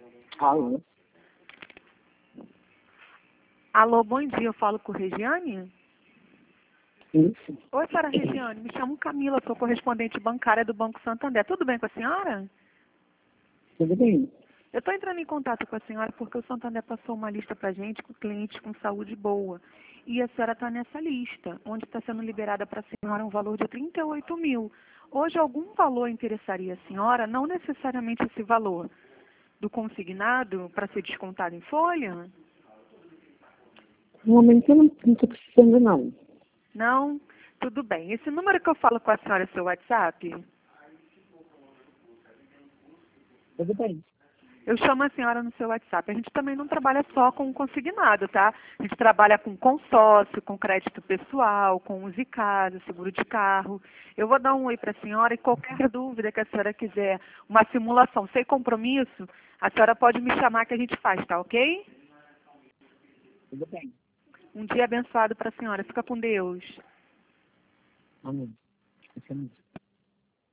Alô? Alô, bom dia, eu falo com Regiane? Isso. Oi, senhora Regiane, me chamo Camila, sou correspondente bancária do Banco Santander. Tudo bem com a senhora? Tudo bem? Eu estou entrando em contato com a senhora porque o Santander passou uma lista para a gente com clientes com saúde boa. E a senhora está nessa lista, onde está sendo liberada para a senhora um valor de 38 mil. Hoje algum valor interessaria a senhora, não necessariamente esse valor do consignado para ser descontado em folha? No momento eu não estou precisando, não. Não? Tudo bem. Esse número que eu falo com a senhora é seu WhatsApp? Tudo bem. Eu chamo a senhora no seu WhatsApp. A gente também não trabalha só com consignado, tá? A gente trabalha com consórcio, com crédito pessoal, com use casa, seguro de carro. Eu vou dar um oi para a senhora e qualquer dúvida que a senhora quiser, uma simulação sem compromisso, a senhora pode me chamar que a gente faz, tá ok? Tudo bem. Um dia abençoado para a senhora. Fica com Deus. Amém. Esqueci muito.